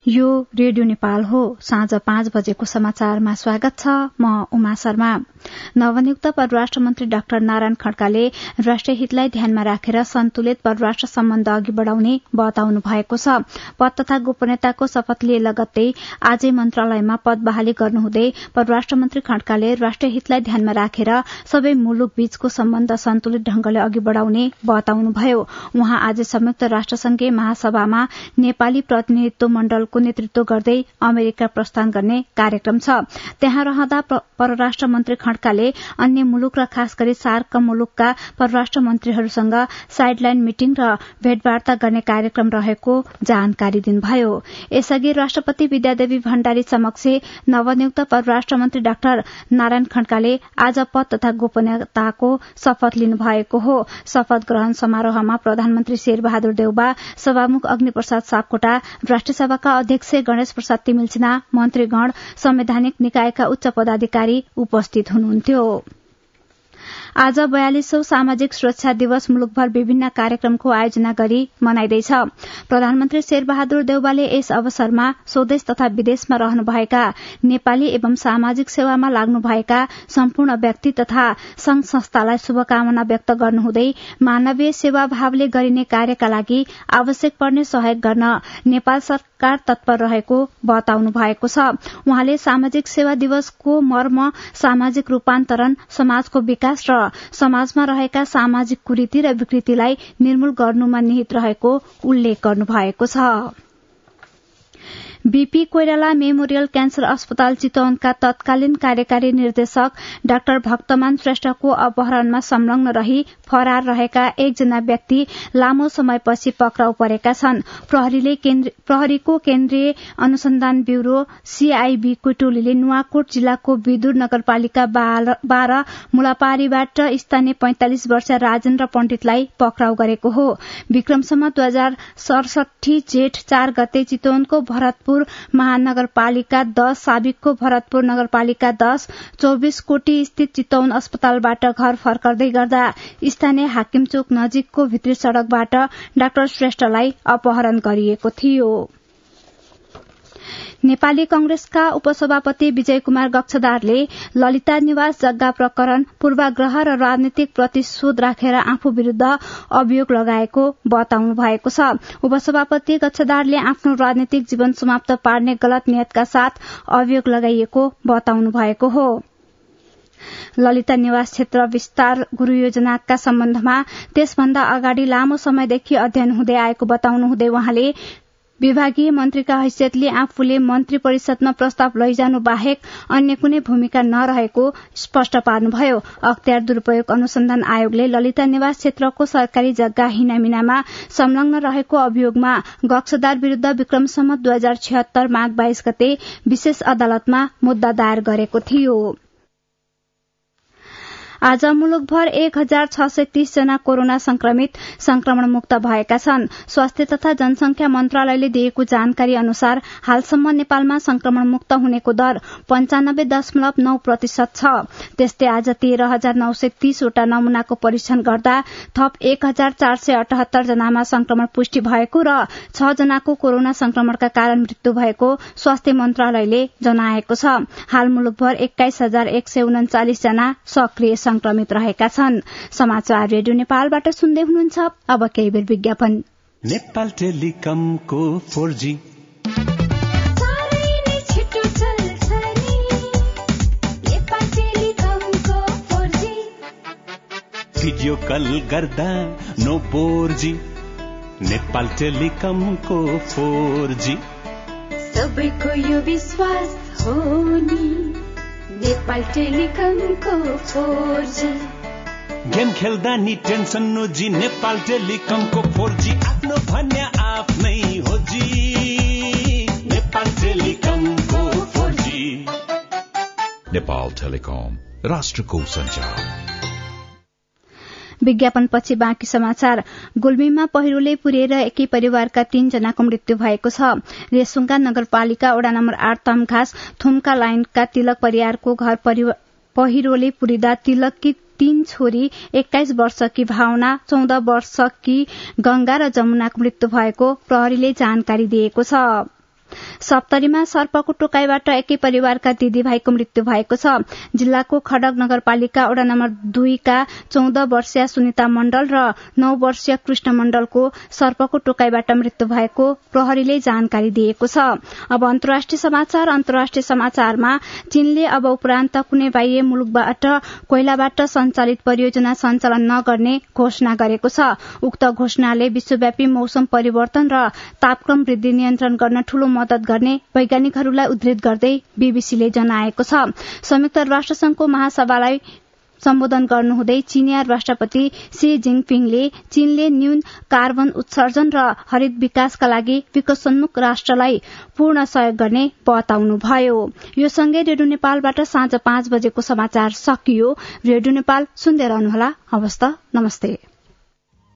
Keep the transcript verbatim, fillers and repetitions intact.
यो रेडियो नेपाल हो। साँझ पाँच बजेको समाचारमा स्वागत छ। म उमा शर्मा। नवनियुक्त परराष्ट्र मन्त्री डाक्टर नारायण खड्काले राष्ट्रिय हितलाई ध्यानमा राखेर सन्तुलित परराष्ट्र सम्बन्ध अघि बढ़ाउने बताउनु भएको छ। पद तथा गोपनीयताको शपथ लिए लगत्तै आजै मन्त्रालयमा पद बहाली गर्नुहुँदै परराष्ट्र मन्त्री खड्काले राष्ट्रिय हितलाई ध्यानमा राखेर सबै मुलुक बीचको सम्बन्ध सन्तुलित ढंगले अघि बढ़ाउने बताउनुभयो। उहाँ आज संयुक्त राष्ट्रसंघीय महासभामा नेपाली प्रतिनिधित्व मण्डलको नेतृत्व गर्दै अमेरिका प्रस्थान गर्ने कार्यक्रम छ। त्यहाँ रहँदा परराष्ट्र मन्त्री खड्काले अन्य मुलुक र खास गरी सार्क मुलुकका परराष्ट्र मन्त्रीहरूसँग साइडलाइन मिटिङ र भेटवार्ता गर्ने कार्यक्रम रहेको जानकारी दिनुभयो। यसअघि राष्ट्रपति विद्यादेवी भण्डारी समक्ष नवनियुक्त परराष्ट्र मन्त्री डाक्टर नारायण खड्काले आज पद तथा गोपनीयताको शपथ लिनुभएको हो। शपथ ग्रहण समारोहमा प्रधानमन्त्री शेरबहादुर देउबा, सभामुख अग्निप्रसाद सापकोटा, राष्ट्रिय सभाका अध्यक्ष गणेश प्रसाद तिमिल सिन्हा, मन्त्रीगण, संवैधानिक निकायका उच्च पदाधिकारी उपस्थित हुनुहुन्थ्यो। आज बयालीसौं सामाजिक सुरक्षा दिवस मुलुकभर विभिन्न कार्यक्रमको आयोजना गरी मनाइँदैछ। प्रधानमन्त्री शेरबहादुर देउबाले यस अवसरमा स्वदेश तथा विदेशमा रहनुभएका नेपाली एवं सामाजिक सेवामा लाग्नुभएका सम्पूर्ण व्यक्ति तथा संघ संस्थालाई शुभकामना व्यक्त गर्नुहुँदै मानवीय सेवा भावले गरिने कार्यका लागि आवश्यक पर्ने सहयोग गर्न नेपाल सरकार तत्पर रहेको बताउनु भएको छ। उहाँले सामाजिक सेवा दिवसको मर्म सामाजिक रूपान्तरण, समाजको विकास र समाजमा रहेका सामाजिक कुरीति र विकृतिलाई निर्मूल गर्नुमा निहित रहेको उल्लेख गर्नुभएको छ। बीपी कोइराला मेमोरियल क्यान्सर अस्पताल चितवनका तत्कालीन कार्यकारी निर्देशक डाक्टर भक्तमान श्रेष्ठको अपहरणमा संलग्न रही फरार रहेका एकजना व्यक्ति लामो समयपछि पक्राउ परेका छन्। प्रहरीले प्रहरीको केन्द्रीय अनुसन्धान ब्यूरो सीआईबीको टोलीले नुवाकोट जिल्लाको विदुर नगरपालिका बाह्र मुलापारीबाट स्थानीय पैंतालिस वर्षीय राजेन्द्र पण्डितलाई पक्राउ गरेको हो। विक्रमसम्म दुई हजार सडसठी जेठ चार गते चितवनको भरतपुर महानगरपालिका दश, साबिकको भरतपुर नगरपालिका दश, चौबीस कोटी स्थित चितवन अस्पतालबाट घर फर्कदै गर्दा स्थानीय हाकिमचोक नजिकको भित्री सड़कबाट डाक्टर श्रेष्ठलाई अपहरण गरिएको थियो। नेपाली कंग्रेसका उपसभापति विजय कुमार गच्छदारले ललिता निवास जग्गा प्रकरण पूर्वाग्रह र राजनीतिक प्रतिशोध राखेर आफू विरूद्ध अभियोग लगाएको बताउनु भएको छ। उपसभापति गच्छदारले आफ्नो राजनीतिक जीवन समाप्त पार्ने गलत नियतका साथ अभियोग लगाइएको बताउनु भएको हो। ललिता निवास क्षेत्र विस्तार गुरु योजनाका सम्बन्धमा त्यसभन्दा अगाडि लामो समयदेखि अध्ययन हुँदै आएको बताउनुहुँदै उहाँले विभागीय मन्त्रीका हैसियतले आफूले मन्त्री परिषदमा प्रस्ताव लैजानु बाहेक अन्य कुनै भूमिका नरहेको स्पष्ट पार्नुभयो। अख्तियार दुरूपयोग अनुसन्धान आयोगले ललिता निवास क्षेत्रको सरकारी जग्गा हिनामिनामा संलग्न रहेको अभियोगमा गच्छदार विरूद्ध विक्रमसम्म दुई हजार छिहत्तर माघ बाइस गते विशेष अदालतमा मुद्दा दायर गरेको थियो। आज मुलुकभर एक हजार छ सय तीस जना कोरोना संक्रमित संक्रमण मुक्त भएका छन्। स्वास्थ्य तथा जनसंख्या मन्त्रालयले दिएको जानकारी अनुसार हालसम्म नेपालमा संक्रमण मुक्त हुनेको दर पञ्चानब्बे दशमलव नौ प्रतिशत छ। त्यस्तै आज तेह्र हजार नौ सय तीसवटा नमूनाको परीक्षण गर्दा थप एक हजार चार सय अठहत्तर जनामा संक्रमण पुष्टि भएको र छ जनाको कोरोना संक्रमणका कारण मृत्यु भएको स्वास्थ्य मन्त्रालयले जनाएको छ। हाल मुलुकभर एक्काइस हजार एक सय उन्चालिस जना सक्रिय संक्रमित रहेका छन्। समाचार रेडियो नेपालबाट सुन्दै हुनुहुन्छ। अब केही बेर विज्ञापन। नेपाल टेलिकमको फोर जी भिडियो कल गर्दा नो बोर जी। नेपाल टेलिकमको फोर जी सबैको यो विश्वास हो नि। नेपाल टेलिकमको फोर जी गेम खेल्दा नि टेन्सन नो जी। नेपाल टेलिकमको फोर जी आफ्नो भन्ने आफ्नै हो जी। नेपाल टेलिकमको फोर जी। नेपाल टेलिकम राष्ट्रको सञ्चार। विज्ञापनपछि बाँकी समाचार। गुल्मीमा पहिरोले पुर्याएर एकै परिवारका तीन जनाको मृत्यु भएको छ। रेसुङ्गा नगरपालिका वडा नम्बर आठ तमघास थुम्का लाइनका तिलक परियारको घर पहिरोले पुरिँदा तिलककी तीन छोरी एक्काइस वर्षकी भावना, चौध वर्षकी गंगा र जमुनाको मृत्यु भएको प्रहरीले जानकारी दिएको छ। सप्तरीमा सर्पको टोकाइबाट एकै परिवारका दिदीभाइको मृत्यु भएको छ। जिल्लाको खडक नगरपालिका वडा नम्बर दुईका चौध वर्षीय सुनिता मण्डल र नौ वर्षीय कृष्ण मण्डलको सर्पको टोकाइबाट मृत्यु भएको प्रहरीले जानकारी दिएको छ। अब अन्तर्राष्ट्रिय समाचार। अन्तर्राष्ट्रिय समाचारमा चीनले अब उपरान्त कुनै बाह्य मुलुकबाट कोइलाबाट सञ्चालित परियोजना सञ्चालन नगर्ने घोषणा गरेको छ। उक्त घोषणाले विश्वव्यापी मौसम परिवर्तन र तापक्रम वृद्धि नियन्त्रण गर्न ठूलो मदत गर्ने वैज्ञानिकहरूलाई उद्धृत गर्दै बीबीसीले जनाएको छ। संयुक्त राष्ट्रसंघको महासभालाई सम्बोधन गर्नुहुँदै चीनिया राष्ट्रपति शी जिङपिङले चीनले न्यून कार्बन उत्सर्जन र हरित विकासका लागि विकसोन्मुख राष्ट्रलाई पूर्ण सहयोग गर्ने बताउनुभयो। यो सँगै रेडियो नेपालबाट साँझ पाँच बजेको समाचार सकियो। रेडियो नेपाल सुन्दै रहनुहोला। हवस् त, नमस्ते।